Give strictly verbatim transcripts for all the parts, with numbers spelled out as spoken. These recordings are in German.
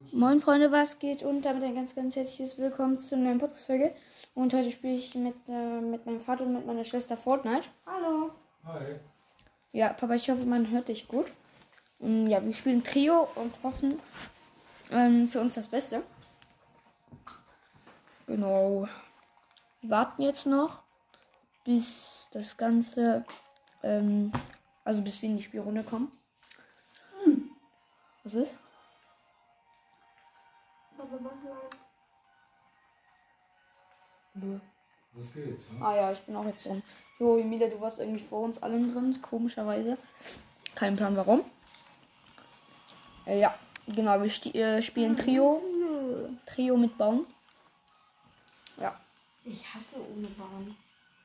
Moin Freunde, was geht? Und damit ein ganz, ganz herzliches Willkommen zu einer neuen Podcast-Folge. Und heute spiele ich mit, äh, mit meinem Vater und mit meiner Schwester Fortnite. Hallo. Hi. Ja, Papa, ich hoffe, man hört dich gut. Und ja, wir spielen Trio und hoffen ähm, für uns das Beste. Genau. Wir warten jetzt noch, bis das Ganze, ähm, also bis wir in die Spielrunde kommen. Hm. Was ist? Nö. Los geht's. Ne? Ah ja, ich bin auch jetzt drin. Jo, Emilia, du warst irgendwie vor uns allen drin, komischerweise. Kein Plan warum. Äh, ja, genau, wir sti- äh, spielen Trio. Trio mit Baum. Ja. Ich hasse ohne Baum.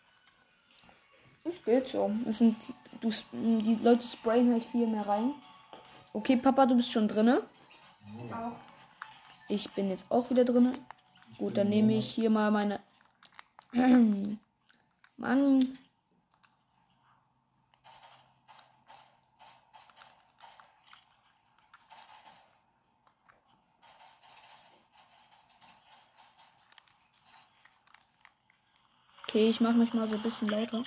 Das geht so. Es sind, du, die Leute sprayen halt viel mehr rein. Okay, Papa, du bist schon drinne. Auch. Ich bin jetzt auch wieder drinne. Gut, dann nehme ich hier mal meine... Mann. Okay, ich mache mich mal so ein bisschen lauter.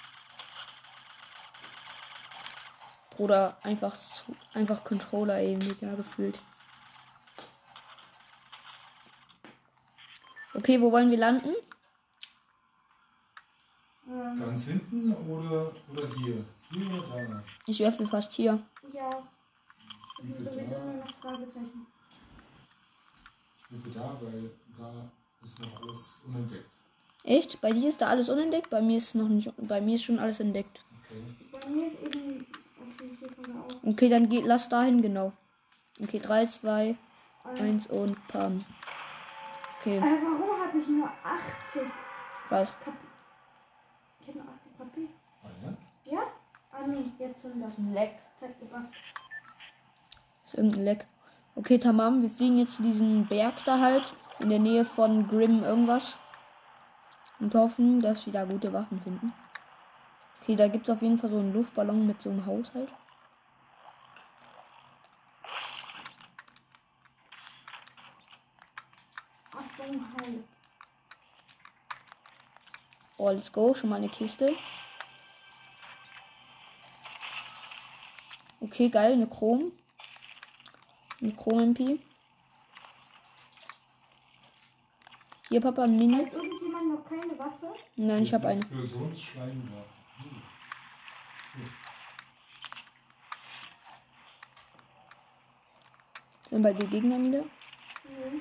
Bruder, einfach, einfach Controller eben wieder gefühlt. Okay, wo wollen wir landen? Ähm, Ganz hinten oder, oder hier? Hier oder da? Ich werfe fast hier. ja. Ich Ich bin sowieso da, nur noch Fragezeichen. ich bin da, weil da ist noch alles unentdeckt. Echt? Bei dir ist da alles unentdeckt? Bei mir ist noch nicht. Bei mir ist schon alles entdeckt. Okay. Bei mir ist eben. Okay, hier kann man auch. Okay, dann geht, lass dahin, genau. Okay, drei, zwei, eins und Pam. Okay, Äh, warum habe ich nur achtzig was? Kap Ich habe nur achtzig K P. Ah ja? Ja? Ah nee, jetzt hundert. Leck. Zeig über. Ist irgendein Leck. Okay, Tamam, wir fliegen jetzt zu diesem Berg da halt. In der Nähe von Grim irgendwas. Und hoffen, dass wir da gute Waffen finden. Okay, da gibt es auf jeden Fall so einen Luftballon mit so einem Haushalt. Achtung, Heil. Oh, let's go. Schon mal eine Kiste. Okay, geil. Eine Chrom. Eine Chrom-M P. Hier, Papa, ein Mini. Hat irgendjemand noch keine Waffe? Nein, ich habe einen. Explosionsschleimwaffe. Sind bei dir Gegner wieder? Nee.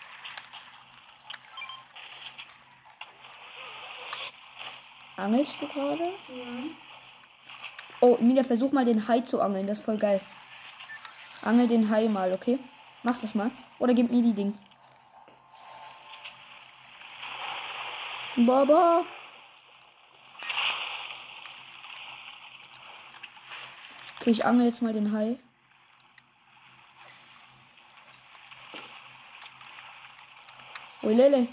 Angelst du gerade? Ja. Oh, Emilia, versuch mal den Hai zu angeln. Das ist voll geil. Angel den Hai mal, okay? Mach das mal. Oder gib mir die Ding. Baba. Okay, ich angel jetzt mal den Hai. Oh, Lele.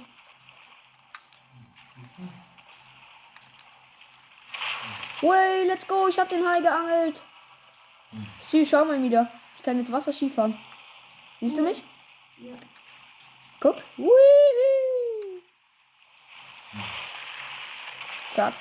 Way, let's go. Ich hab den Hai geangelt. Sieh, schau mal wieder. Ich kann jetzt Wasser Skifahren. Siehst du mich? Ja. Guck. Whee! Zack.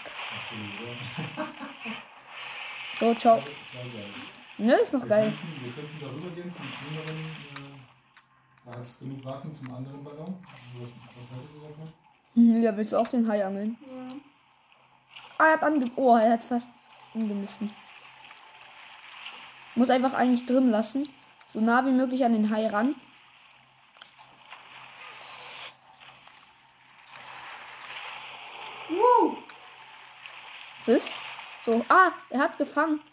So, ciao. Sehr geil. Ne, ist noch Wir geil. könnten, wir könnten darüber gehen zum anderen. Äh, da hat es genug Waffen zum anderen Ballon. Was, was haltet ihr davon? Hm, ja, willst du auch den Hai angeln? Ja. Ah, er hat ange... Oh, er hat fast angemissen. Muss einfach eigentlich drin lassen. So nah wie möglich an den Hai ran. Wow! Was ist? So, ah, er hat gefangen.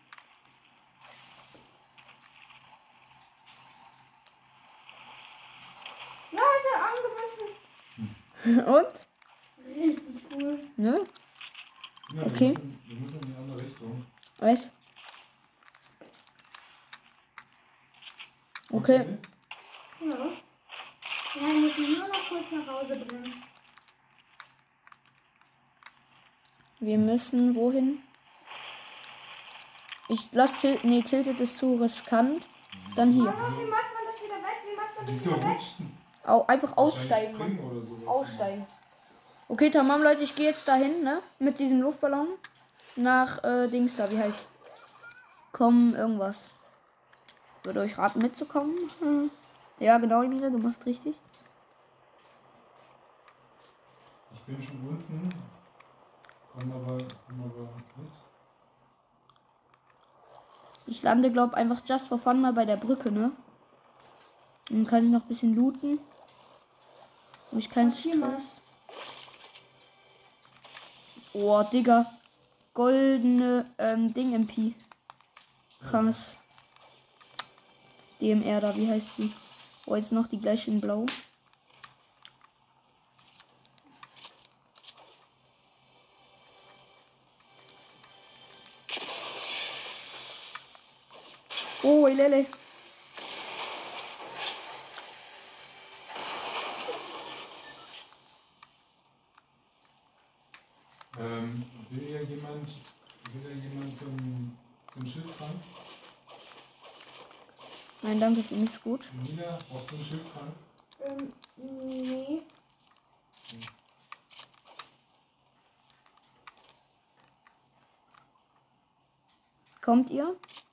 Ja, hat er angebissen. Und? Richtig cool. Ne? Ja, Okay. wir, müssen, wir müssen in die andere Richtung. Was? Okay. Ja. Ja, ich muss ihn nur noch kurz nach Hause bringen. Wir müssen wohin? Ich lass Til nee, Tilted ist zu riskant. Dann hier. Mama, wie macht man das wieder weg? Wie macht Wieso rutschten? Au, einfach Wahrscheinlich aussteigen. springen oder sowas. Aussteigen. Okay, tamam, Leute, ich gehe jetzt dahin, ne? Mit diesem Luftballon. Nach, äh, Dings da, wie heißt? Komm, irgendwas. Würde euch raten, mitzukommen? Hm. Ja, genau, Emilia, du machst richtig. Ich bin schon unten. Komm aber, komm aber mit. Ich lande, glaube einfach just for fun mal bei der Brücke, ne? Dann kann ich noch ein bisschen looten. Hab ich keinen Mach hier mal. Stress. Oh, Digga. Goldene, ähm, Ding M P. Krass. D M R da, wie heißt sie? Oh, jetzt noch die gleiche in Blau. Oh, Lele. Ähm, will ja jemand, will ja jemand so ein, so ein Schild fangen? Nein, danke, für mich ist gut. Nina, brauchst du ein Schild fangen? Ähm, nee. Kommt ihr?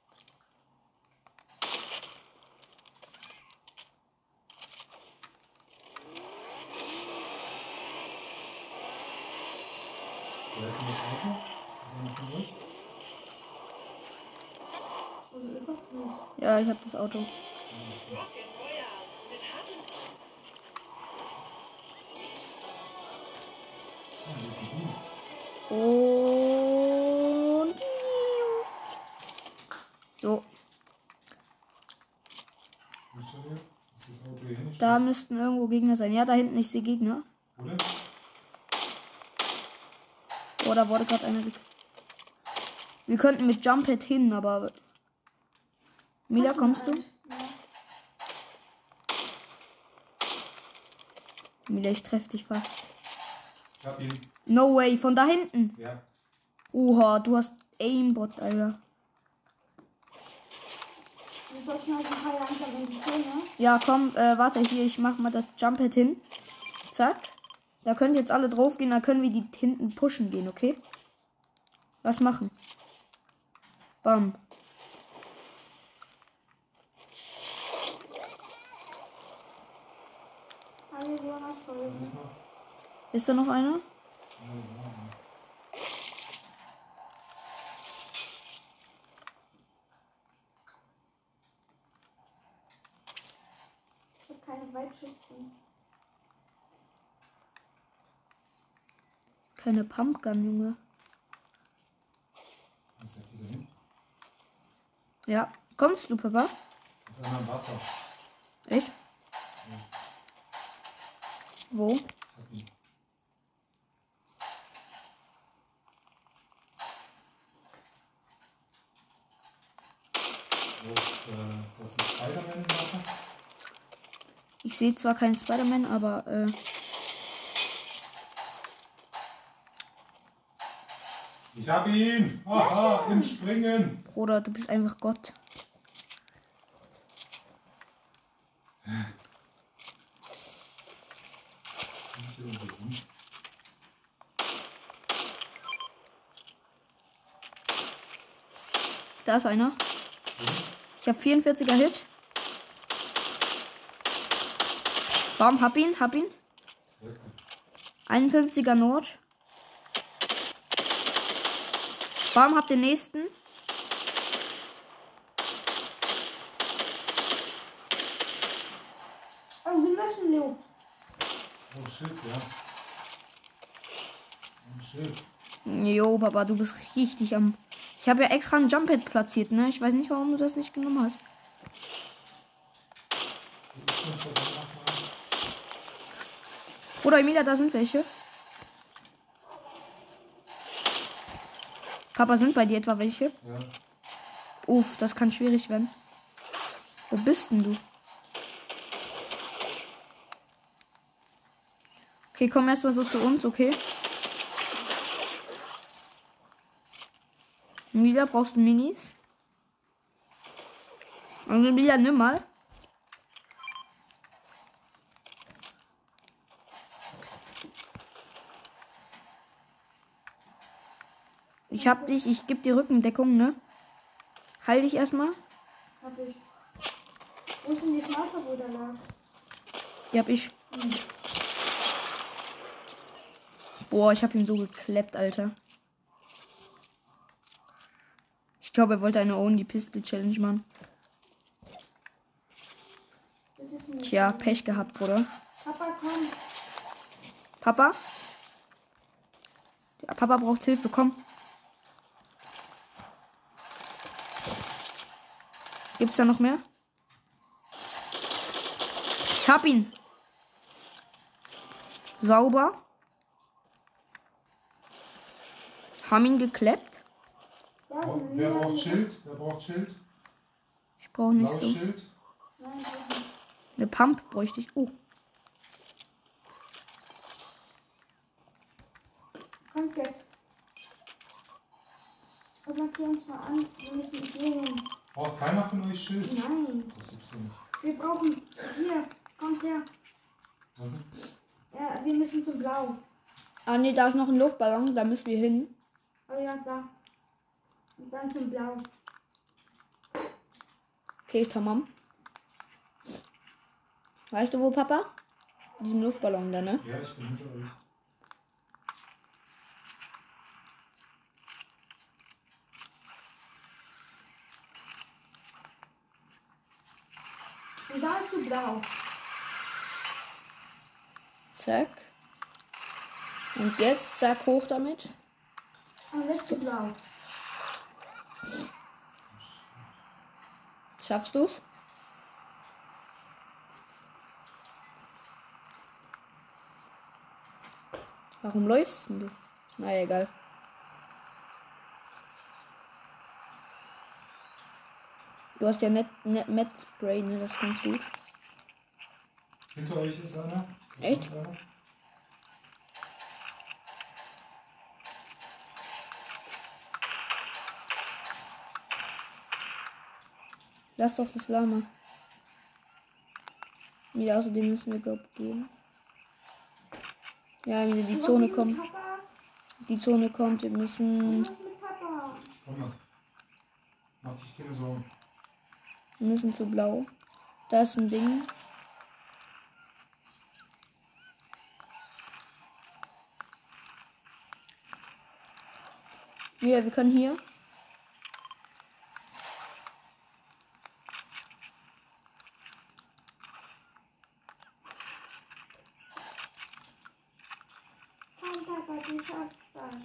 Wer hat denn das Auto? Ist das einer von euch? Also ich hab's nicht. Ja, ich habe das Auto. Ah, das ist ein Bienen. Und so, Wo ist der? Ist das Auto hier hinten? da müssten irgendwo Gegner sein. Ja, da hinten, ich sehe Gegner. Oder? Oh, da wurde gerade einer weg. Wir könnten mit Jumppad hin, aber... Mila, Mach mal kommst du? eins. Ja. Mila, ich treffe dich fast. Ich hab ihn. No way, von da hinten. Ja. Oha, du hast Aimbot, Alter. Wir sollten halt ein paar langsam in die Zone. Ja, komm, äh, warte hier, ich mach mal das Jumppad hin. Zack. Da könnt ihr jetzt alle drauf gehen, dann können wir die hinten pushen gehen, okay? Was machen? Bam. Alle Jonas Da folgen. ist noch. Ist da noch einer? Ja, ja. Ich hab keine Weitschüssen. Keine Pumpgun, Junge. Was sagt ihr da hin? Ja. Kommst du, Papa? Das ist einer im Wasser. Echt? Ja. Wo? Ich hab ihn. Wo, äh, das ist ein Spider-Man im Wasser? Ich sehe zwar keinen Spider-Man, aber äh, Ich hab ihn! Aha, im Springen! Bruder, du bist einfach Gott. Ich hier irgendwo rum. Da ist einer. Ja. Ich habe vierundvierziger Hit. Bam, hab ihn, hab ihn. Sehr gut. einundfünfziger Nord. Bam, hab den nächsten. Oh, wir müssen Leo. Oh shit, ja. Oh shit. Jo, Papa, du bist richtig am... Ich habe ja extra ein Jumppad platziert, ne? Ich weiß nicht, warum du das nicht genommen hast. Ich bin verdammt nochmal. Oder Emilia, da sind welche. Papa, sind bei dir etwa welche? Ja. Uff, das kann schwierig werden. Wo bist denn du? Okay, komm erstmal so zu uns, okay? Emilia, brauchst du Minis? Und Emilia, nimm mal. Ich hab dich, ich geb dir Rückendeckung, ne? Heil dich erstmal. Hab ich. Wo ist denn die Sniper, wo da lag? Die hab ich. Hm. Boah, ich hab ihn so gekleppt, Alter. Ich glaube, er wollte eine Own die Pistol Challenge machen. Das ist ein Tja, Pech gehabt, Bruder. Papa, komm. Papa? Ja, Papa braucht Hilfe, komm. Gibt's da noch mehr? Ich hab ihn. Sauber. Haben ihn gekleppt. Ja, Oh, wer braucht Schild? Wer braucht Schild? Ich brauche nicht Blaues so. Schild. Nein, ich nicht. Eine Pump bräuchte ich. Oh. Kommt jetzt. Und markier uns mal an. Wir müssen hier hin. Braucht keiner von euch Schild? Nein. Das gibt's doch nicht. Wir brauchen. Hier. Kommt her. Was denn? Ja, wir müssen zu Blau. Ah ne, da ist noch ein Luftballon, da müssen wir hin. Oh ja, da. Und dann zum Blau. Okay, Tamam. Weißt du wo, Papa? Diesen Luftballon da, ne? Ja, ich bin hinter euch. Und da zu Blau. Zack. Und jetzt zack hoch damit. Und jetzt zu Blau. Schaffst du's? Warum läufst denn du? Na egal. Du hast ja net, net Met Spray, ne? Das ist ganz gut. Hinter euch ist einer. Da Echt? kommt einer. Lass doch das Lama. Nee, außerdem müssen wir, glaub gehen. Ja, die Und was Zone mit kommt. Papa? Die Zone kommt. Wir Was müssen, mit Papa? Komm mal. Mach dich keine Sorgen. wir müssen zu blau. Da ist ein Ding. Ja, wir können hier. Komm, Papa, du schaffst das.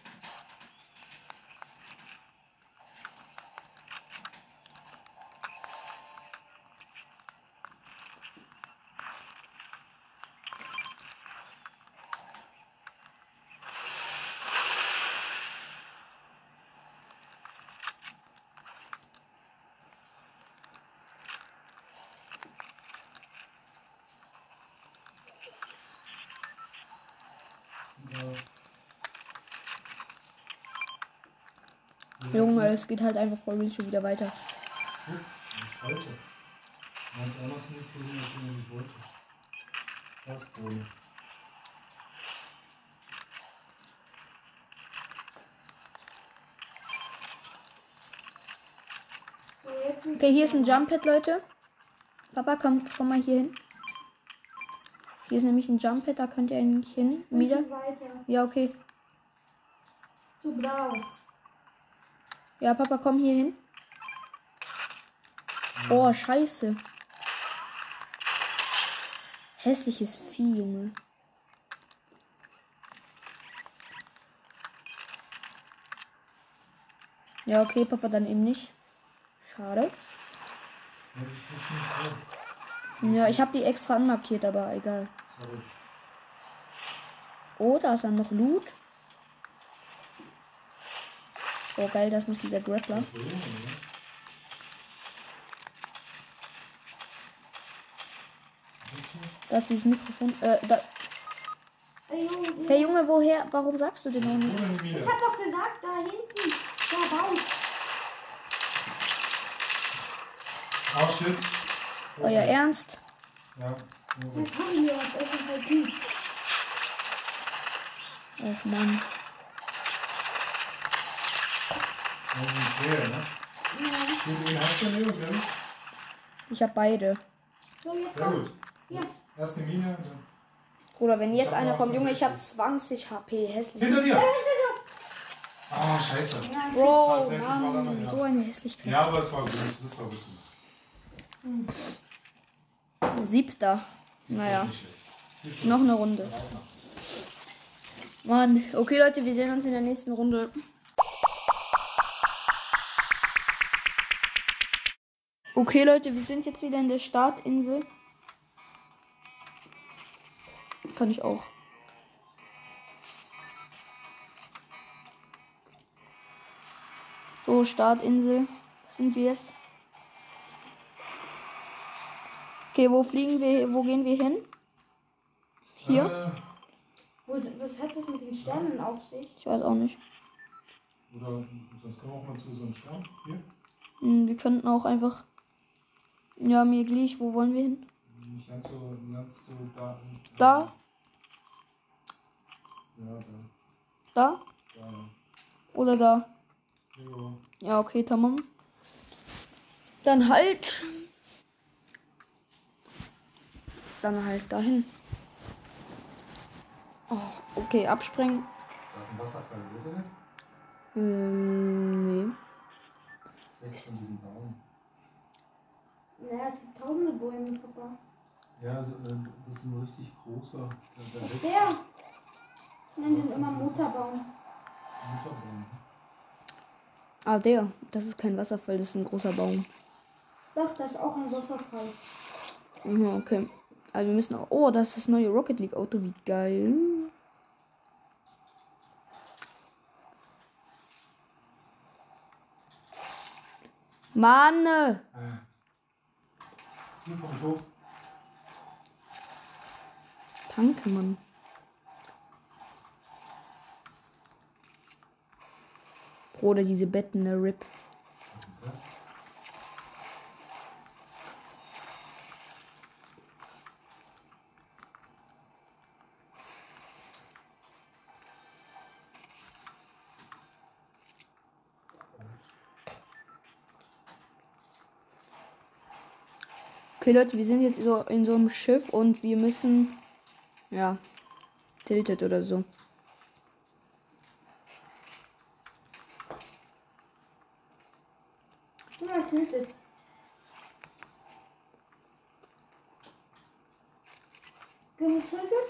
Ja. Junge, es geht halt einfach voll schon wieder weiter. Oh, Scheiße. Ganz anders hingekommen, als ich nicht wollte. Das Bohle. So, jetzt sind Okay, hier ist ein wir- Jump Pad, Leute. Papa, komm, komm mal hier hin. Hier ist nämlich ein Jump Pad, da könnt ihr eigentlich hin. Und Wieder. weiter. Ja, okay. Zu Blau. Ja, Papa, komm hier hin. Oh, scheiße. Hässliches Vieh, Junge. Ja, okay, Papa, dann eben nicht. Schade. Ja, ich wusste nicht wo. Ja, ich habe die extra anmarkiert, aber egal. Sorry. Oh, da ist dann noch Loot. Oh, geil, das macht dieser Grappler. Das war Junge, ne? Was ist das? Das ist dieses Mikrofon. Äh, da. Ey, Junge, Hey Junge, woher? Warum sagst du denn noch Wo nichts? denn die ich Mine? hab doch gesagt, da hinten. Da raus. Oh shit. Euer Ernst? Ja, nur Was haben wir? Das ist halt gut. Oh Mann. Das sind zwei, ne? Ja. Den hast du, Leo, sehr gut. Ich habe beide. So, jetzt Sehr komm. gut. Ja. Erst eine Mine. Dann Bruder, wenn jetzt Ich hab einer noch kommt, Junge, ich habe achtundsechzig. zwanzig H P. Hässlich. Hinter dir! Ah, scheiße. Ja, ich Bro, Tatsächlich war da noch, Mann, ja. so eine Hässlichkeit. Ja, aber es war gut. Das war gut. Siebter. Sieht Naja, das nicht schlecht. Sieht noch das eine nicht. Runde. Ja, auch noch. Mann, okay Leute, wir sehen uns in der nächsten Runde. Okay Leute, wir sind jetzt wieder in der Startinsel. Kann ich auch. So, Startinsel. Sind wir jetzt? Okay, wo fliegen wir? Wo gehen wir hin? Hier? Äh, Wo, was hat das mit den Sternen auf sich? Ich weiß auch nicht. oder sonst können wir auch mal zu so einem Stern. Hier. Hm, wir könnten auch einfach. Ja, mir gleich. Wo wollen wir hin? Nicht ganz so, ganz so da. Da? Ja, da. Da? Da, ja. Oder da? Ja. Ja, okay, tamam. Dann halt. Dann halt dahin. Oh, okay, abspringen. Da ist ein Wasserfall, seht ihr das? Ähm, nee. Rechts von diesem Baum. Ja, es gibt tausende Bäume, Papa. Ja, also, äh, das ist ein richtig großer. Der, der wächst. Der! Nennen den Was immer ist das? Mutterbaum. Mutterbaum. Ah, der. Das ist kein Wasserfall, das ist ein großer Baum. Doch, das ist auch ein Wasserfall. Mhm, okay. Also wir müssen auch. Oh, das ist das neue Rocket League Auto. Wie geil. Mann! Äh. Hier komm ich hoch. Danke, Mann. Bruder, diese Betten, ne Rip. Was ist denn das? Okay, Leute, wir sind jetzt so in so einem Schiff und wir müssen. Ja. Tilted oder so. Ja, tiltet. Getiltet?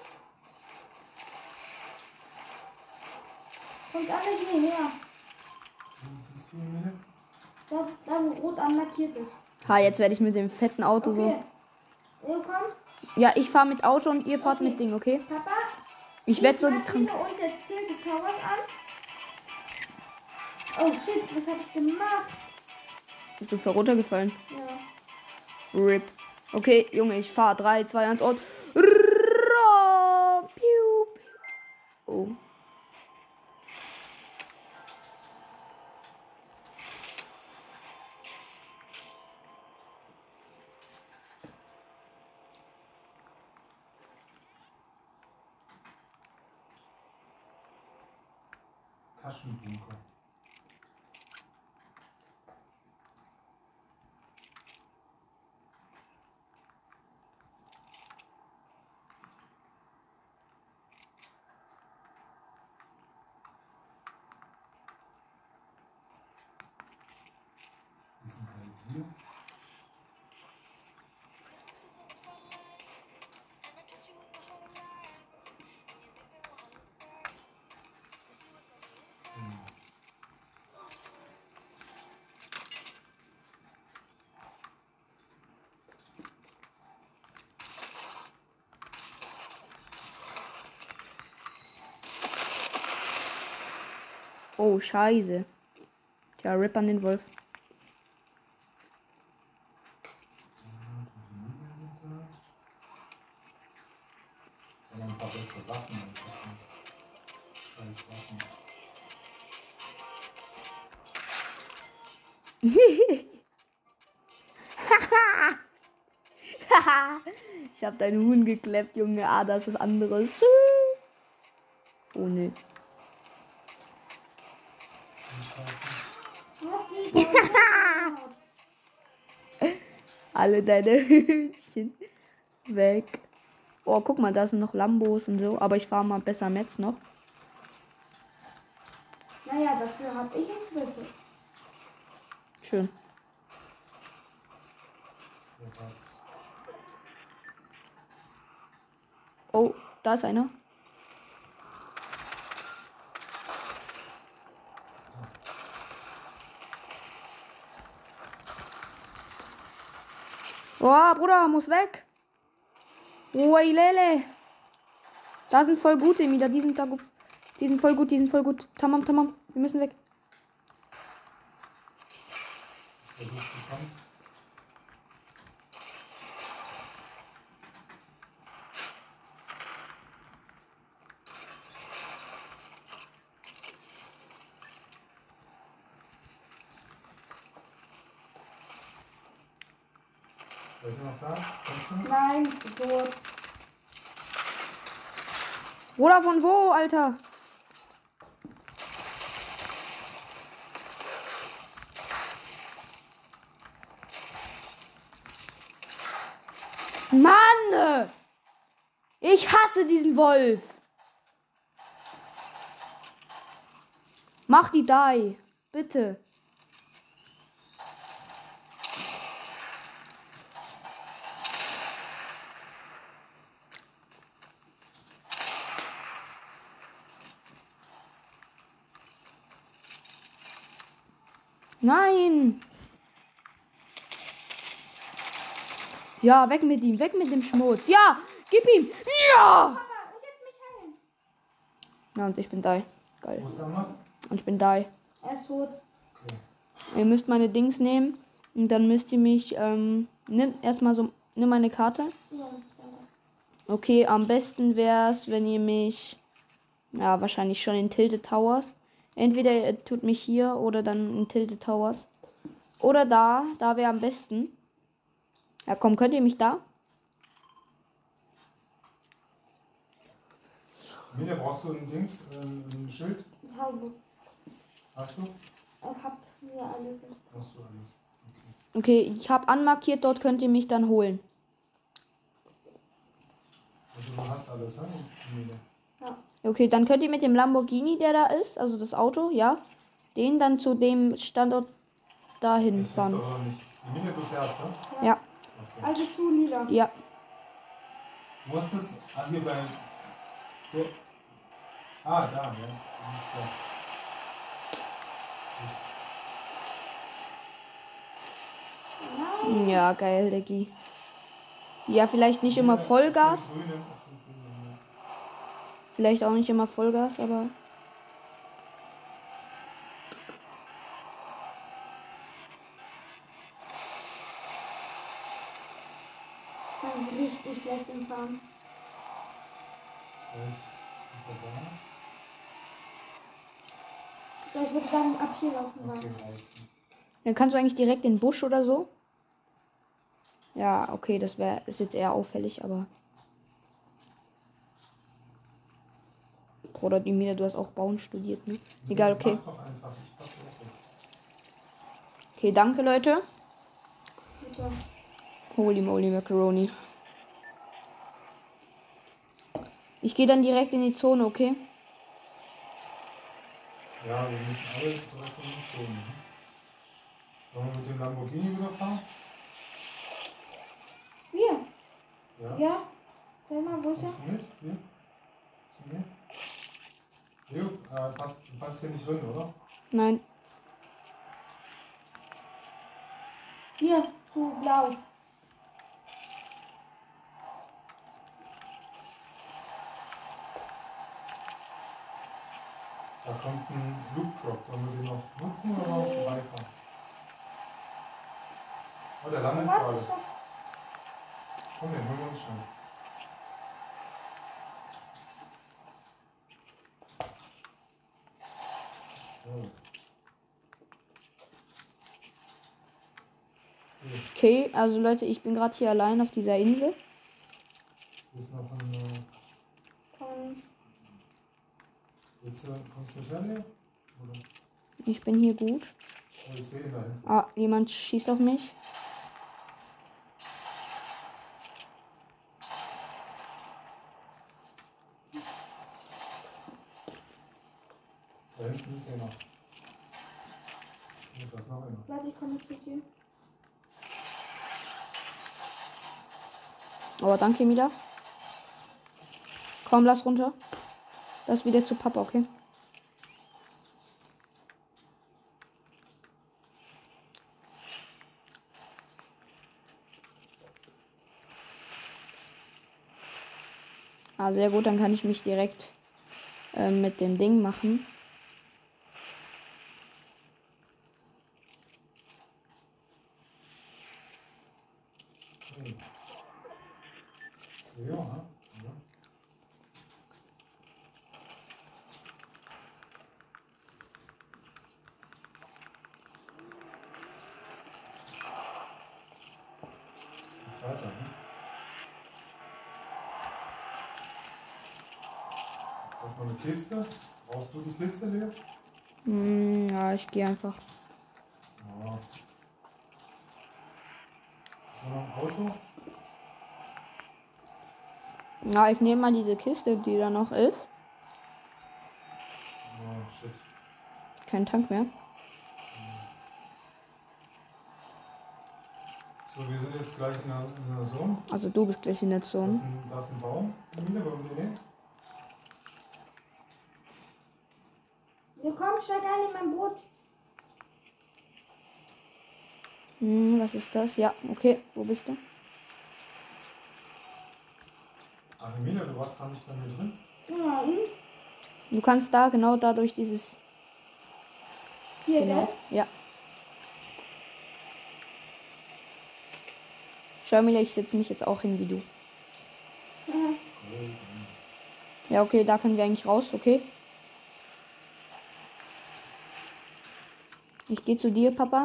Kommt alle hierher. Bist du in der Mitte? Da, da wo rot anmarkiert ist. Ha, jetzt werde ich mit dem fetten Auto so. Okay. Ihr kommt. Ja, ich fahre mit Auto und ihr fahrt Okay. mit Ding, okay? Papa, Ich werde so die Maschine krank. und der Tilted Towers an. Oh shit, was hab ich gemacht? Bist du voll runtergefallen? Ja. Rip. Okay, Junge, ich fahre. drei, zwei, eins und. Ra- Piu, piu. Oh. Taschenbunker. Die sind alles hier. Hm. Oh, scheiße. Tja, Rip an den Wolf. Aber ein paar bessere Waffen. Einfach. Scheiß Waffen. Ich hab deinen Huhn gekleppt, Junge. Ah, das ist was anderes. Oh, ne. Alle deine Hühnchen weg. Oh, guck mal, da sind noch Lambos und so. Aber ich fahre mal besser Metz noch. Naja, dafür habe ich einen Schlüssel. Schön. Ja, hat's. Oh, da ist einer. Oh, Bruder, muss weg. Oh, Lele. Da sind voll gute wieder. Die sind da gut. Die sind voll gut, die sind voll gut. Tamam, tamam. Wir müssen weg. Versucht zu kommen. Soll ich noch da? Kommst du? Nein, ich bin tot. Bruder, von wo, Alter? Mann! Ich hasse diesen Wolf. Mach die die. Bitte. Nein. Ja, weg mit ihm. Weg mit dem Schmutz. Ja, gib ihm. Ja. Papa, und jetzt mich heilen. Ja, und ich bin da. Geil. Wo ist der noch? Und ich bin da. Er ist tot. Okay. Ihr müsst meine Dings nehmen. Und dann müsst ihr mich, ähm, nimm erstmal so, nimm meine Karte. Ja, Okay, am besten wäre es, wenn ihr mich, ja, wahrscheinlich schon in Tilted Towers. Entweder ihr tut mich hier oder dann in Tilted Towers. Oder da, da wäre am besten. Ja, komm, könnt ihr mich da? Mine, brauchst du ein Dings, äh, ein Schild? ich habe. Hast du? Ich habe mir alles. Hast du alles. Okay. Okay, ich habe anmarkiert, dort könnt ihr mich dann holen. Also du hast alles, ne? Mine. Okay, dann könnt ihr mit dem Lamborghini, der da ist, also das Auto, ja, den dann zu dem Standort dahin Ich weiß fahren. doch auch nicht. Die Mine, du fährst, ne? Ja, Okay. Also zu Lila. ja. Wo ist das? Ah, hier bei... Hier. Ah, da, ja. Alles klar. Nein. Ja, geil, Diggi. Ja, vielleicht nicht immer Vollgas. Auf den grünen, auf den grünen, ja. Vielleicht auch nicht immer Vollgas, aber. Ich bin richtig schlecht im Fahren. Vielleicht sind wir da. So, ich würde sagen, ab hier laufen wir. Okay, reicht. Dann kannst du eigentlich direkt in den Busch oder so. Ja, okay, das wäre ist jetzt eher auffällig, aber. Bruder, die Mine, du hast auch Bauen studiert, ne? Egal, okay. Mach doch einfach, ich passe auch auf. Okay, danke, Leute. Bitte. Holy moly Macaroni. Ich gehe dann direkt in die Zone, okay? Ja, wir müssen alle direkt in die Zone. Ne? Wollen wir mit dem Lamborghini wieder fahren? Wir? Ja. Ja? Sag mal, wo ist er? Kommst du mit? Hier? Zu mir? Leo, äh, passt, du passt hier nicht drin, oder? Nein. Hier, zu blau. Da kommt ein Loop Drop. Sollen wir den noch nutzen oder noch vorbeifahren? Oh, der landet Warte, gerade. stopp. Komm, den holen wir uns schnell. So. Okay, also Leute, ich bin gerade hier allein auf dieser Insel. Hier ist noch ein. Äh, Komm. willst du, kommst du nicht her, Leo? Oder? Ich bin hier gut. Oh, ich sehe ihn dahin. Ah, jemand schießt auf mich. Da hinten ist einer. Und da ist noch einer. Warte, ich komme zu dir. Oh, danke, Mila. Komm, lass runter. Lass wieder zu Papa, okay? Ah, sehr gut, dann kann ich mich direkt äh, mit dem Ding machen. Hey. Ist Leo, ne? Ja. Jetzt weiter, ne? Da ist noch eine Kiste. Brauchst du die Kiste, Leo? Hm, ja, ich gehe einfach. Ja. Ist noch ein Auto? Ja, ich nehme mal diese Kiste, die da noch ist. Oh, shit. Kein Tank mehr. So, wir sind jetzt gleich in der, in der Zone. Also du bist gleich in der Da ist Zone. ein, da ist ein Baum. Mine, wollen wir den nehmen? Du komm, steig ein in mein Boot. Hm, was ist das? Ja, okay. Wo bist du? Ach, Mine, du warst gar nicht bei mir drin. Ja, hm? Du kannst da genau da durch dieses. Hier, Genau. gell? Ja. Schau mir, ich setze mich jetzt auch hin wie du. Ja. Cool. Ja, okay, da können wir eigentlich raus, okay? Ich gehe zu dir, Papa.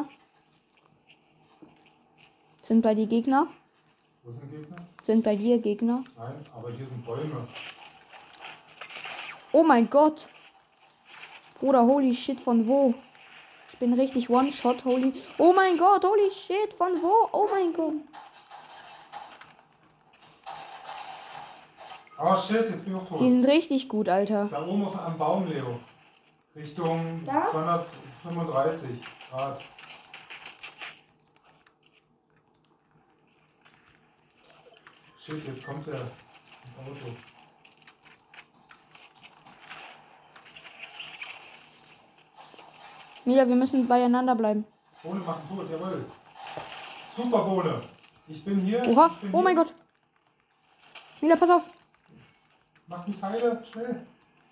Sind bei dir Gegner? Wo sind Gegner? Sind bei dir Gegner? Nein, aber hier sind Bäume. Oh mein Gott. Bruder, holy shit, von wo? Ich bin richtig One-Shot, holy. Oh mein Gott, holy shit, von wo? Oh mein Gott. Oh shit, jetzt bin ich auch tot. Die sind richtig gut, Alter. Da oben auf am Baum, Leo. Richtung Da? zweihundertfünfunddreißig Grad. Shit, jetzt kommt er ins Auto. Mila, wir müssen beieinander bleiben. Bohne macht tot, jawohl. Super Bohne. Ich bin hier. Oha, Ich bin oh hier. mein Gott. Mila, pass auf. Mach mich heile, schnell.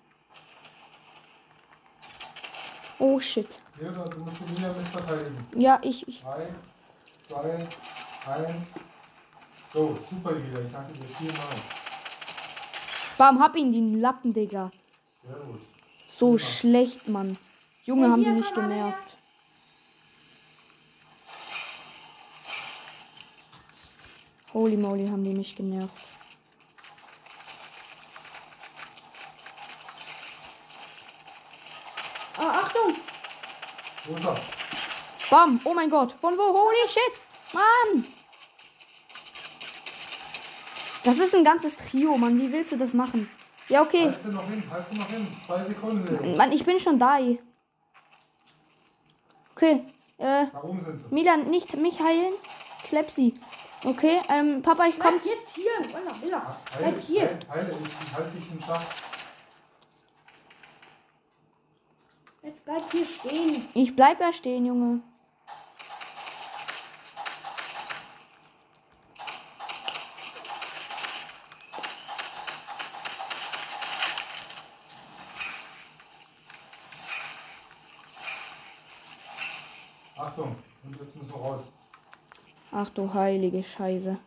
Oh shit. Leo, du musst den Mila mit verteidigen. Ja, ich, ich. drei, zwei, eins. Go, super Mila, ich danke dir vielmals. Bam, hab ihn, den Lappen, Digga. Sehr gut. So Super. schlecht, Mann. Junge, Ja, haben die hier, mich komm mal genervt. Holy moly, haben die mich genervt. Oh, Achtung! Wo ist er? Bam, oh mein Gott. Von wo? Holy shit. Mann. Das ist ein ganzes Trio, Mann. Wie willst du das machen? Ja, okay. Halt sie noch hin, halt sie noch hin. Zwei Sekunden, Leo. Mann, ich bin schon da. Okay. Äh, Da oben sind sie. Milan, nicht mich heilen. Klepp sie. Okay, ähm, Papa, ich komm. Bleib jetzt hier! Walla, Walla. Ach, heile, Bleib hier! heile, heile, ich halte dich im Schach. Jetzt bleib hier stehen! Ich bleib ja stehen, Junge. Achtung, und jetzt müssen wir raus. Ach du heilige Scheiße.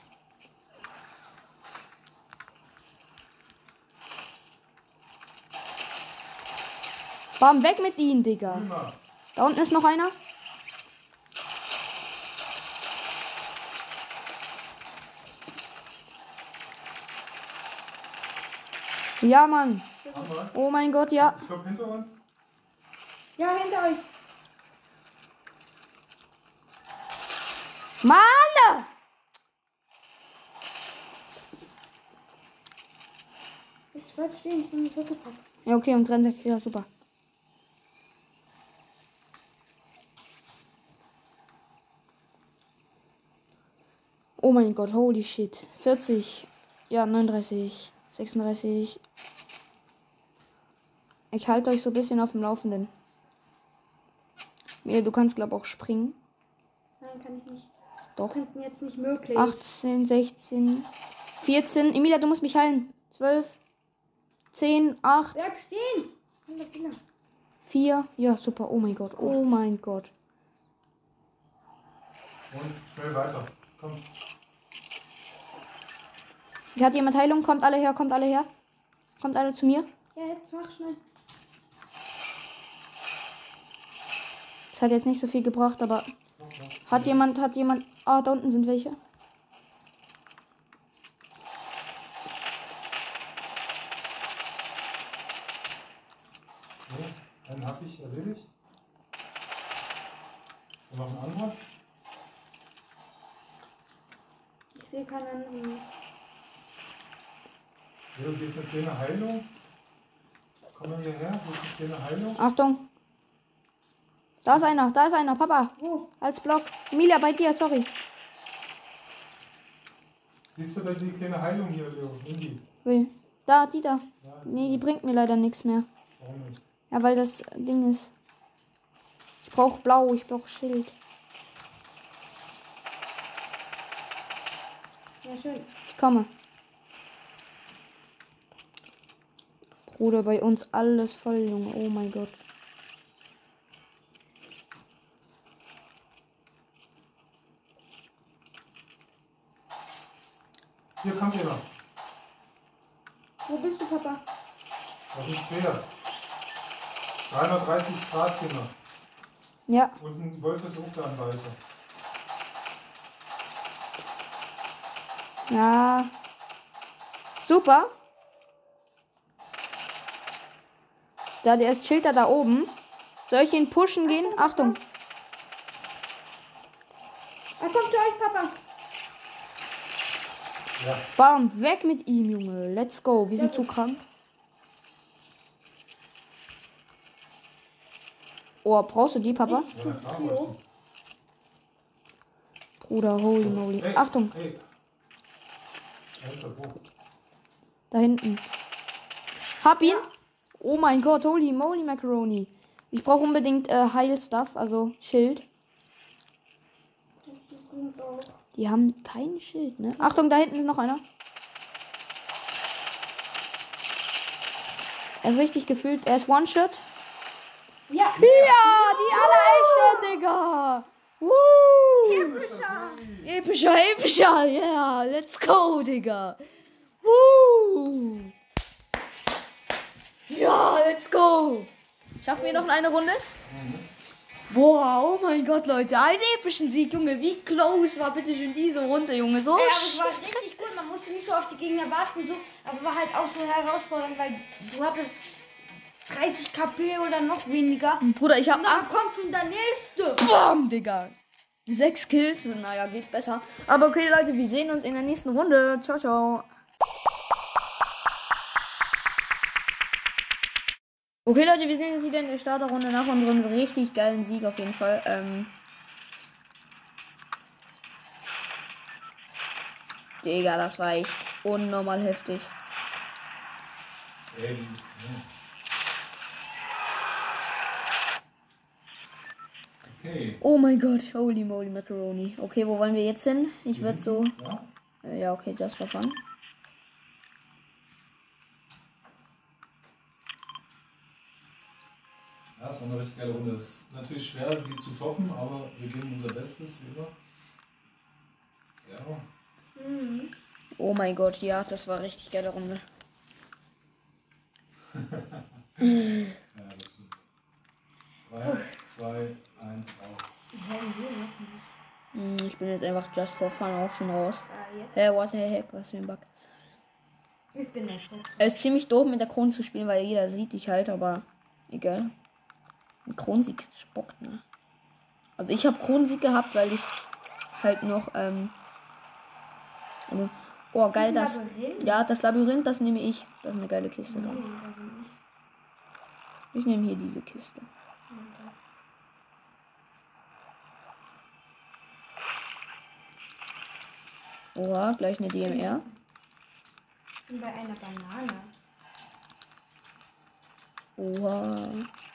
Bam, weg mit ihnen, Digga. Prima. Da unten ist noch einer. Ja, Mann. Haben wir? Oh mein Gott, ja. Ich glaube hinter uns. Ja, hinter euch. Mann! Ich bleib stehen, ich bin nicht weggepackt. Ja, okay, und renn weg. Ja, super. Oh mein Gott, holy shit. vierzig. Ja, neununddreißig. sechsunddreißig. Ich halte euch so ein bisschen auf dem Laufenden. Ja, du kannst, glaube ich, auch springen. Nein, kann ich nicht. Doch. Könnten jetzt nicht möglich. achtzehn, sechzehn, vierzehn. Emilia, du musst mich heilen. zwölf, zehn, acht, Bleib stehen. Komm doch wieder. vier. Ja, super. Oh mein Gott. Oh mein Gott. Und schnell weiter. Komm. Hat jemand Heilung? Kommt alle her, kommt alle her. Kommt alle zu mir. Ja, jetzt mach schnell. Das hat jetzt nicht so viel gebracht, aber Komm, komm. hat jemand, hat jemand. Ah, da unten sind welche. Nee, einen hab ich erledigt. Ist da noch ein anderer? Ich sehe keinen anderen. Ja, hier ist eine kleine Heilung. Komm mal hierher, hier ist eine kleine Heilung. Achtung. Da ist einer, da ist einer, Papa. Wo? Als Block. Emilia, bei dir, sorry. Siehst du da die kleine Heilung hier, Leo? Nimm die. Will. Da, die da. Ja, Nee, die bringt mir leider nichts mehr. warum nicht? Ja, weil das Ding ist. Ich brauche blau, ich brauche Schild. Ja, schön. Ich komme. Bruder, bei uns alles voll, Junge. Oh mein Gott. Hier kommt jemand. Wo bist du, Papa? Das ist wer? dreihundertdreißig Grad, Kinder. Ja, Und ein Wolfes-Oakland-Weißer. ja. Super. Da, der ist Schilder da oben. Soll ich ihn pushen gehen? Achtung. Er kommt zu euch, Papa. Ja. Bam, weg mit ihm, Junge. Let's go. Wir sind zu krank. Oh, brauchst du die, Papa? Ja, na klar, Wolfchen. Bruder, holy moly. Hey, Achtung, Hey. Da ist er, wo? da hinten. Hab ihn. Oh mein Gott, holy moly Macaroni. Ich brauche unbedingt äh, Heilstuff, also Schild. Die haben kein Schild, ne? Achtung, da hinten ist noch einer. Er ist richtig gefühlt. Er ist One-Shot. Ja. Ja, die allerechte, Digga. Woo. Epischer, epischer. Yeah, let's go, Digga. Woo. Ja, let's go. Schaffen wir noch eine Runde? Boah, oh mein Gott, Leute. Einen epischen Sieg, Junge. Wie close war bitte schon diese Runde, Junge. So Ja, aber es war richtig gut. Man musste nicht so auf die Gegner warten, so, aber war halt auch so herausfordernd, weil du hattest dreißig K P oder noch weniger. Bruder, ich hab Und dann acht. kommt schon der nächste. Bam, Digga. Sechs Kills. Naja, geht besser. Aber okay, Leute, wir sehen uns in der nächsten Runde. Ciao, ciao. Okay, Leute, wir sehen uns wieder in der Starterrunde nach unserem richtig geilen Sieg auf jeden Fall. Ähm Digga, das war echt unnormal heftig. Ey, ja. Okay. Oh mein Gott, holy moly Macaroni. Okay, wo wollen wir jetzt hin? Ich würde so... Ja? Äh, Ja, okay, just for fun. Ja, es war eine richtig geile Runde. Es ist natürlich schwer, die zu toppen, aber wir geben unser Bestes, wie immer. Ja. Mhm. Oh mein Gott, ja, das war richtig geile Runde. Ja, das stimmt. drei, zwei, eins, aus. Hm, Ich bin jetzt einfach just for fun auch schon raus. Ah, jetzt. Hä, what the heck, was für ein Bug. Ich bin nicht so. Es ist ziemlich doof mit der Krone zu spielen, weil jeder sieht dich halt, aber egal. Ein Kronsieg spuckt, ne? Also ich habe Kronsieg gehabt, weil ich halt noch, ähm... also- oh, geil, das... Ja, das Labyrinth, das nehme ich. Das ist eine geile Kiste da. Ich nehme hier diese Kiste. Oha, gleich eine D M R. Ich bin bei einer Banane. Oha.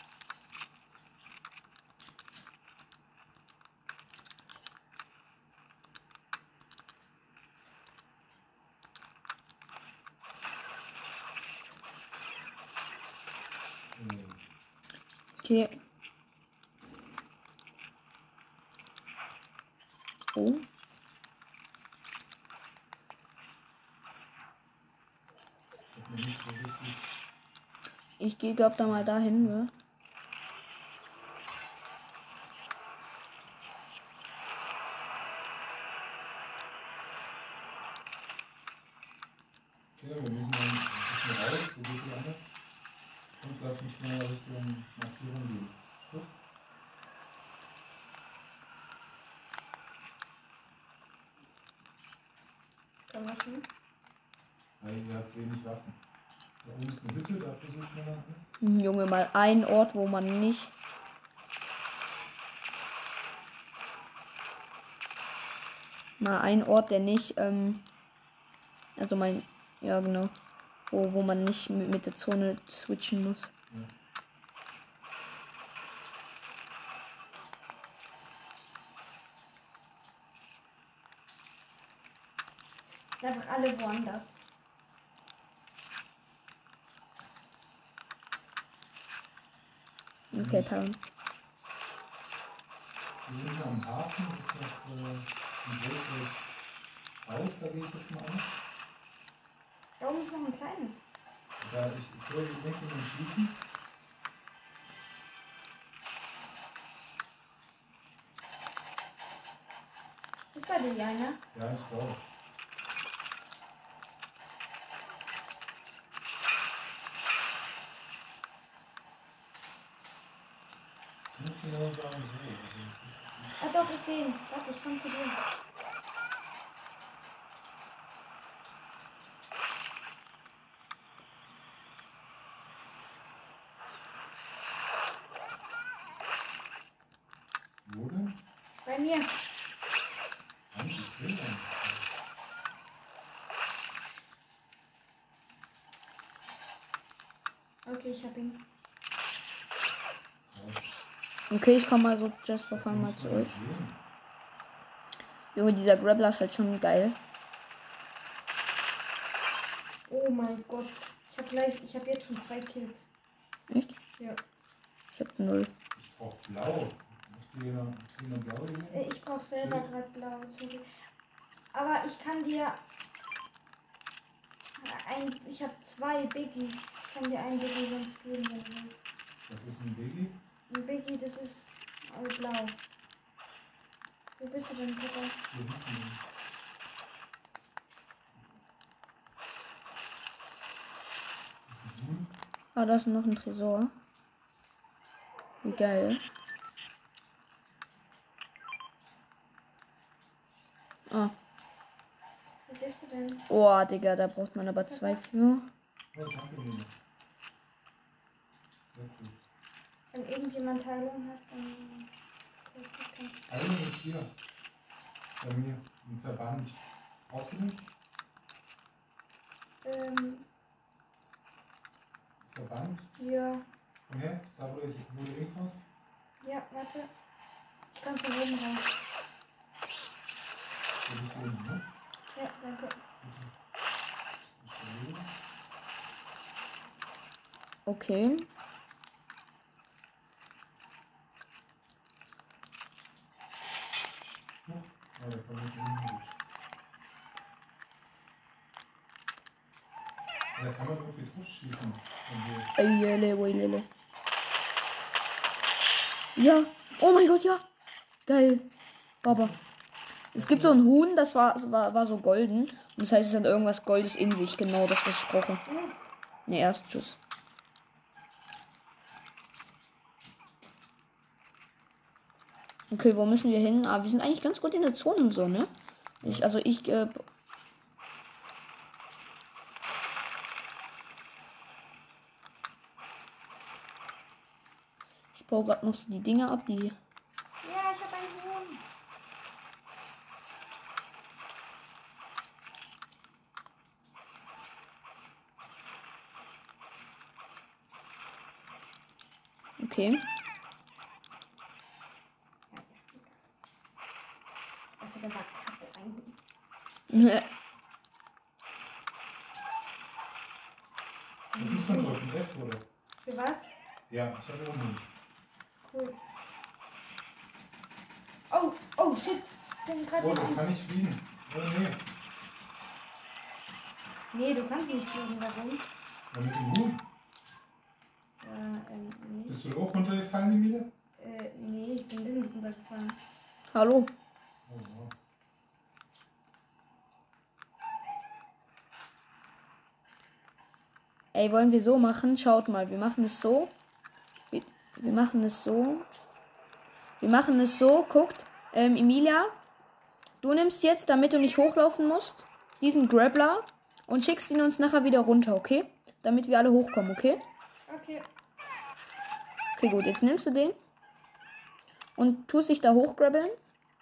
Nee. Okay. Oh. Ich hab mir nicht so richtig. Ich gehe, glaub, da mal dahin, ne? Okay, wir müssen dann ein bisschen raus, wo geht die andere? Und lass uns mal Richtung Markierung gehen. Gut? Kann man schon? Weil hier hat es wenig Waffen. Da oben ist eine Hütte, da versucht man dann. Hm, Junge, mal ein Ort, wo man nicht... Mal ein Ort, der nicht, ähm... Also mein... Ja, genau. Wo, wo man nicht mit, mit der Zone switchen muss. Ja. Ist einfach alle woanders. Okay, Pound. Wir sind hier am Hafen, ist noch äh, ein größeres Haus, da gehe ich jetzt mal an. Da oben ist noch ein kleines. Da ich, ich würde die Decke mal schließen. Ist bei dir einer? Ja, ich glaube. Nicht genau sagen, wo. Also es ist, Ah doch, ich sehe ihn. Warte, ich komme zu dir. wo denn? Bei mir. Eigentlich sehe ich ihn. Okay, ich hab ihn. Okay, ich komme mal so just for fun mal zu euch. Junge, dieser Grappler ist halt schon geil. Oh mein Gott. Ich hab gleich, ich hab jetzt schon zwei Kills. Echt? Ja. Ich hab null. Ich brauche blau. Habt ihr noch, habt ihr noch blau Äh, gesehen? Ich brauch selber gerade blau. sorry. Aber ich kann dir ein, ich habe zwei Biggies. Ich kann dir ein Biggie sonst geben, wenn du willst. Das ist ein Baby. Ein Biggie, das ist äh, blau. Wo bist du denn, Papa? Hier hinten. Das ist ein Huhn. Ah, da ist noch ein Tresor. Wie geil. Ah. Wo bist du denn? Oh, Digga, da braucht man aber zwei für. Oh, danke, Nina. Sehr cool. Wenn irgendjemand Heilung hat, dann. Heilung ist hier. Bei mir. Ein Verband. Brauchst du den? Ähm, Verband? ja. Komm her, da wo, ich, wo du hinkommst. Ja, warte. Ich kann von oben raus. Da bist du unten, ne? Ja, danke. Bitte. Entschuldigung. Okay. Oh, da komme ich nicht gut. Da kann man irgendwie drauf schießen. Von hier. Eilele, weilele. Ja. Oh mein Gott, ja. Geil. Baba. Es gibt so ein Huhn, das war, war, war so golden. Und das heißt, es hat irgendwas Goldes in sich. Genau das, was ich brauche. Ne, Erstschuss. Okay, wo müssen wir hin? Ah, wir sind eigentlich ganz gut in der Zone und so, ne? Ich, also ich, äh, ich baue gerade noch so die Dinge ab, die. Ja, ich habe einen Huhn. Okay. Was hat er gesagt? Ich habe einen Huhn. Was muss man drücken? F, oder? Für was? Ja, ich habe auch nicht. Cool. Oh, oh, shit. Ich bin gerade Oh, das kann ich fliegen. Oh, nee. Nee, du kannst nicht fliegen. Warum? Ja, mit dem Huhn. Äh, ähm, nee. Bist du auch runtergefallen, Emilia? Äh, nee, ich bin ein bisschen runtergefallen. Hallo. Oh, wow. Ey, wollen wir so machen? Schaut mal, wir machen es so. Wir, wir machen es so. Wir machen es so, guckt. Ähm, Emilia, du nimmst jetzt, damit du nicht hochlaufen musst, diesen Grappler und schickst ihn uns nachher wieder runter, okay? Damit wir alle hochkommen, okay? Okay. Okay, gut, jetzt nimmst du den und tust dich da hochgrabbeln.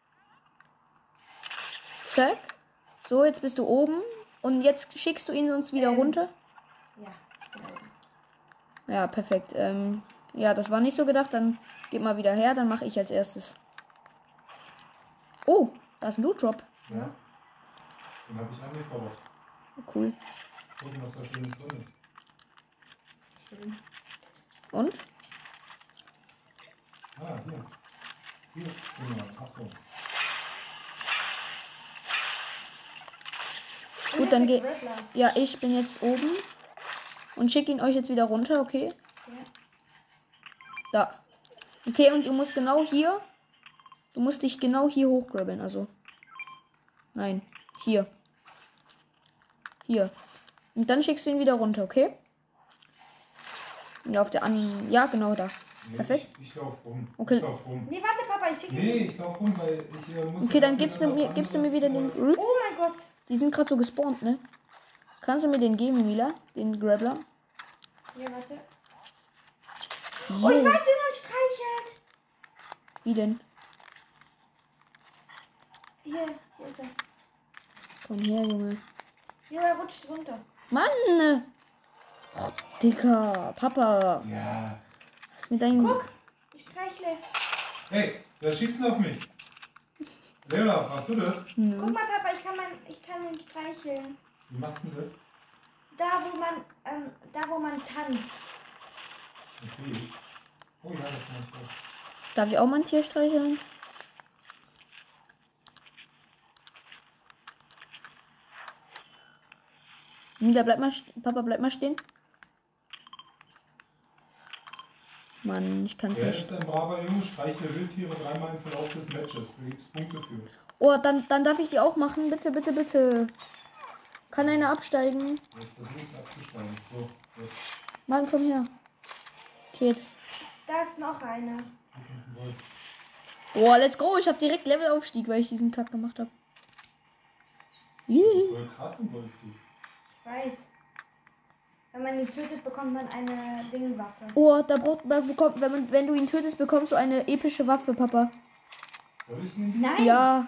Zack. So, jetzt bist du oben und jetzt schickst du ihn uns wieder Ähm. runter. Ja, genau. Ja, perfekt. Ähm, ja, das war nicht so gedacht. Dann gib mal wieder her, dann mache ich als erstes. Oh, da ist ein Loot Drop. Ja. Den habe ich angefordert. Cool. Gucken, was da Schönes drin ist. Schön. Und? Ah, hier. Hier, genau. Achtung. Gut, dann geh. Grappler. Ja, ich bin jetzt oben und schicke ihn euch jetzt wieder runter, okay? Ja. Da. Okay, und du musst genau hier. Du musst dich genau hier hochgrabbeln, also. Nein, hier. Hier. Und dann schickst du ihn wieder runter, okay? Ja, auf der anderen. Ja, genau da. Nee, Perfekt. Ich, ich laufe rum. Okay. Ich laufe rum. Nee, warte, Papa, ich schicke Nee, ich laufe rum, weil ich äh, muss. Okay, dann dafür gibst du was mir, gibst du mir wieder den. anderes, Hm? Oh mein Gott. Die sind gerade so gespawnt, ne? Kannst du mir den geben, Mila? Den Grabbler? Ja, warte. Jo. Oh, ich weiß, wie man streichelt. Wie denn? Hier, hier ist er. Komm her, Junge. Ja, er rutscht runter. Mann! Oh, Dicker, Papa. äh, Ja. Was mit deinem. Guck, ich streichle. Hey, wer schießt denn auf mich? Leona, hast du das? Guck Nö. mal, Papa, ich kann, mein, ich kann ihn streicheln. Wie machst du denn das? Da, wo man, ähm, da, wo man tanzt. Okay. Oh ja, das kann ich auch. Darf ich auch mal ein Tier streicheln? Mila, bleib mal, st- Papa, bleib mal stehen. Mann, ich kann's Er nicht. ist ein braver Junge, streichle Wildtiere dreimal im Verlauf des Matches. Da gibt es Punkte für. Oh, dann, dann darf ich die auch machen. Bitte, bitte, bitte. Kann einer absteigen? Ich versuche es abzusteigen. So, jetzt. Mann, komm her. Okay, jetzt. Da ist noch eine. Gold. Boah, let's go. Ich habe direkt Levelaufstieg, weil ich diesen Kack gemacht habe. Juhu. Voll krass im Goldflug. Ich weiß. Wenn man ihn tötet, bekommt man eine Dingwaffe. Oh, da braucht man bekommt, wenn man, wenn du ihn tötest, bekommst du eine epische Waffe, Papa. Soll ich ihn? Nein! Ja.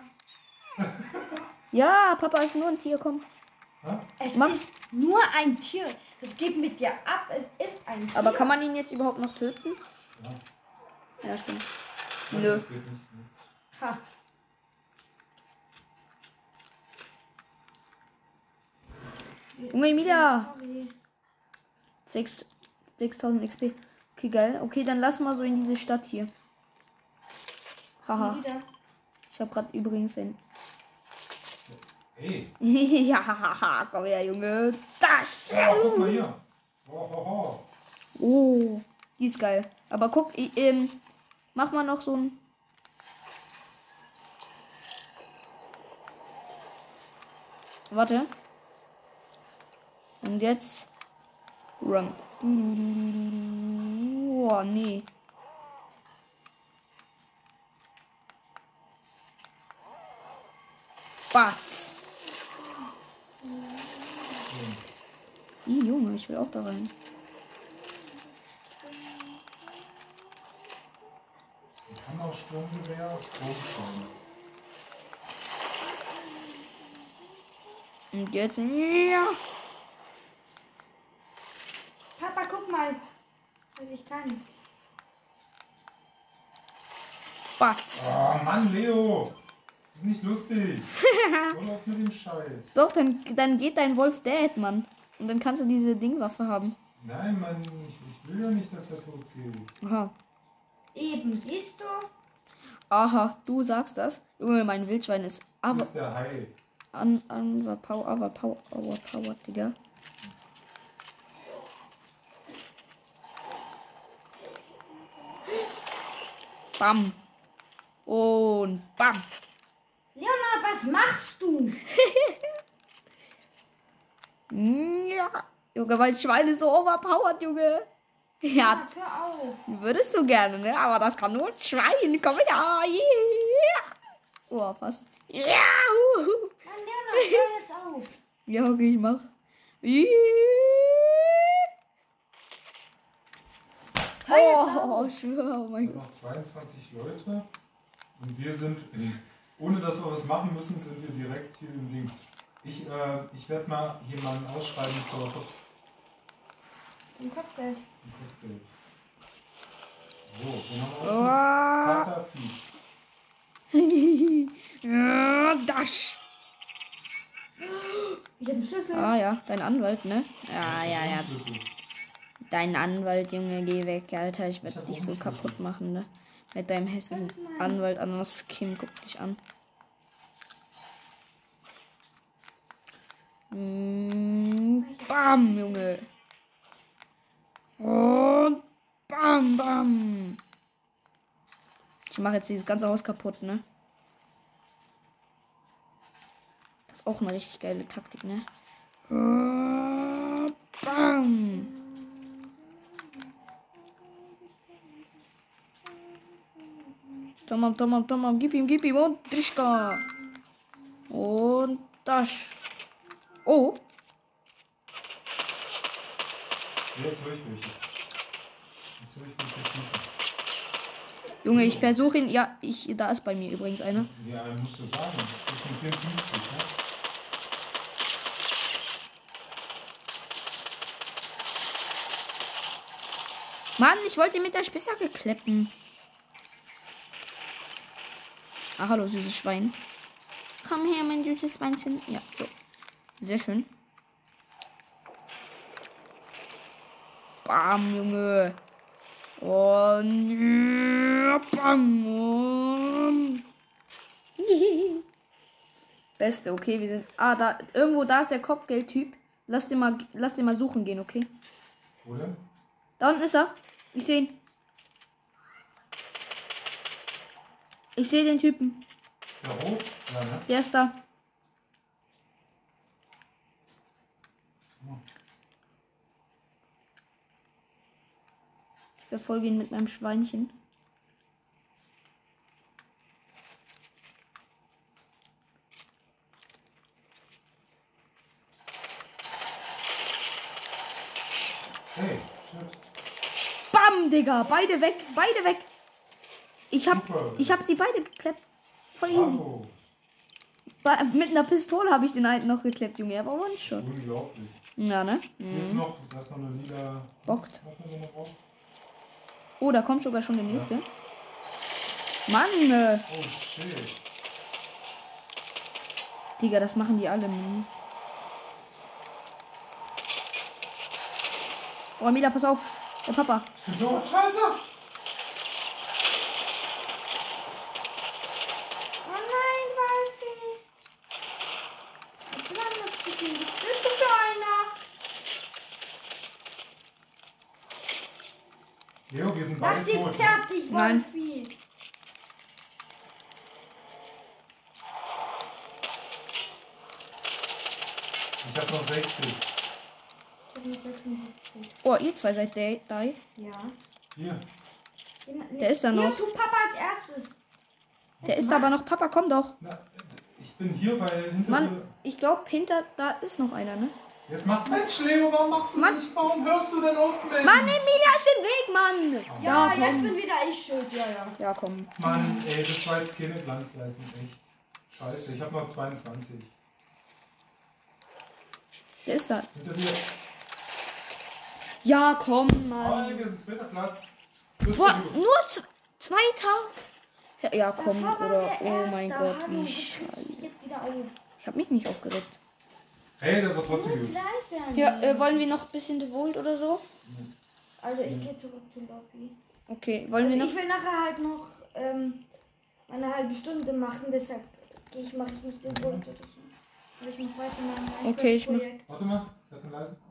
Ja, Papa ist nur ein Tier, komm. Ha? Es Mach- ist nur ein Tier. Es geht mit dir ab. Es ist ein Tier. Aber kann man ihn jetzt überhaupt noch töten? Ja. Ja, stimmt. Nein, Nö. das geht nicht. Ha. Junge, Emilia. Sorry. sechs sechstausend X P. Okay, geil. Okay, dann lass mal so in diese Stadt hier. Haha. Wieder. Ich habe gerade übrigens ein. Ey, Ja, haha. Komm her, Junge. Das. ja, guck mal hier. Oh, ho, ho. Oh, die ist geil. Aber guck, i- ähm, mach mal noch so ein. Warte. Und jetzt. Run. Oh, nee. Batz. Ih, Junge, ich will auch da rein. Hammersturmgewehr, Bogenstein. Und jetzt. Ja. Papa, guck mal, was ich kann. Batz. Oh Mann, Leo! Das ist nicht lustig. Hör auf mit dem Scheiß. Doch, dann, dann geht dein Wolf dead, Mann. Und dann kannst du diese Dingwaffe haben. Nein, Mann, ich, ich will ja nicht, dass er tot geht. Aha. Eben, siehst du? Aha, du sagst das. Junge, mein Wildschwein ist Du aber. bist der Hai. An, an, Power, aber Power, Power, Power, Digga. Bam. Und bam. Leonard, was machst du? Ja. Junge, mein Schwein ist so overpowered, Junge. Ja, Leonard, hör auf. würdest du gerne, ne? Aber das kann nur ein Schwein. Komm her. Yeah. Oh, fast. Ja. Uhu. Mann, Leonard, hör jetzt auf. Ja, okay, ich mach. Yeah. Hör jetzt Oh, auf. schwör, oh Es mein sind Gott. noch zweiundzwanzig Leute. Und wir sind, ohne dass wir was machen müssen, sind wir direkt hier im Links. Ich, äh, ich werde mal jemanden ausschreiben zur Kopf. Zum Kopfgeld. zum Kopfgeld. So, den haben wir aus dem Katerfeed. Ja, Dash. Ich hab einen Schlüssel. Ah ja, dein Anwalt, ne? Ja, ja, ja. Schlüssel. Dein Anwalt, Junge, geh weg, Alter. Ich Ich werde hab dich auch so einen kaputt Schlüssel. machen, ne? Mit deinem hässlichen Das ist mein- Anwalt an das Kim, guck dich an. Mm, bam, Junge. Und bam, bam. Ich mache jetzt dieses ganze Haus kaputt, ne? Das ist auch eine richtig geile Taktik, ne? Und bam. Tamam, tamam, tamam. Gib ihm, gib ihm. Und Trischka. Und das. Oh. Jetzt höre ich welche. Jetzt höre ich welche schießen. Junge, ich versuche ihn. Ja, ich. Da ist bei mir übrigens einer. Ja, musst du sagen. Ich bin vierundfünfzig, ne? Mann, ich wollte ihn mit der Spitzhacke kleppen. Ah, hallo, süßes Schwein. Komm her, mein süßes Schweinchen. Ja, so. Sehr schön. Bam, Junge. Und bam. Und Beste, okay, wir sind. Ah, da. Irgendwo da ist der Kopfgeldtyp. Lass den mal, lass den mal suchen gehen, okay? Wo denn? Da unten ist er. Ich sehe ihn. Ich sehe den Typen. Ist der rot? Ja, ne? Der ist da. Ich verfolge ihn mit meinem Schweinchen. Hey, shit. Bam, Digga. Beide weg. Beide weg. Ich hab, Super. ich hab sie beide gekleppt. Voll easy. Bravo. Bei, mit einer Pistole habe ich den einen noch gekleppt, Junge. Er war One-Shot. Unglaublich. Ja, ne? Hier ist Mhm. noch, da ist noch eine lila. Bockt. Hat man so eine Bock? Oh, da kommt sogar schon der nächste. Mann, äh, Oh shit. Digga, das machen die alle. Mann. Oh, Mila, pass auf. Der Papa. Ich bin tot. Scheiße! Oh nein, Wolfi. Mann, was ist denn? Was bist du für einer? Leo, wir sind Mach beide dich tot. ne? fertig, Nein. Wolfi. Ich hab noch sechzig. Ich hab nur sechsundsiebzig. Oh, ihr zwei seid da. da. Ja. Hier. Der ist da Hier, noch. tu Papa als erstes. Der ist aber noch. Papa, komm doch. Na, ich Ich bin hier bei hinter Mann, ich glaube, hinter da ist noch einer, ne? dir. Jetzt mach Mensch, Leo, warum machst du Mann. nicht? Warum hörst du denn auf, Mensch? Mann, Emilia ist im Weg, Mann! Ja, Ja, jetzt komm. bin wieder ich schuld, ja, ja. Ja, komm. Mann, ey, das war jetzt keine Glanzleistung, echt. Scheiße, ich hab noch zweiundzwanzig. Der ist da. Hinter dir. Ja, komm, Oh, Mann. wir sind zweiter Platz. Tschüss, Boah, Leo. nur z- zweiter? Ja, ja, komm, Davor war oder? der Oh mein Erste. Gott, Hallo, wie das regt scheiße. mich jetzt wieder auf. Ich hab mich nicht aufgeregt. Hey, der war trotzdem Nur gut. Zweiter. Ja, äh, wollen wir noch ein bisschen The Vault oder so? Also ich gehe zurück zur Lobby. Okay, wollen wir Also noch? ich will nachher halt noch ähm, eine halbe Stunde machen, deshalb gehe ich, mache ich nicht den Grund oder so. Aber ich mache weiter mein Okay, ich mach- Projekt. Warte mal, seid mal leise.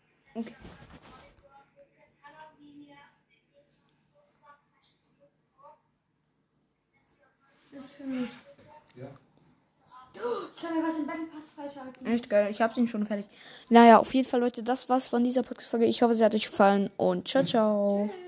Das ist für mich. Ja. Ich kann mir was im Battle Pass freischalten. Echt geil, ich hab's ihn schon fertig. Naja, auf jeden Fall, Leute, das war's von dieser Podcast-Folge. Ich hoffe, sie hat euch gefallen und ciao, ciao. Tschüss.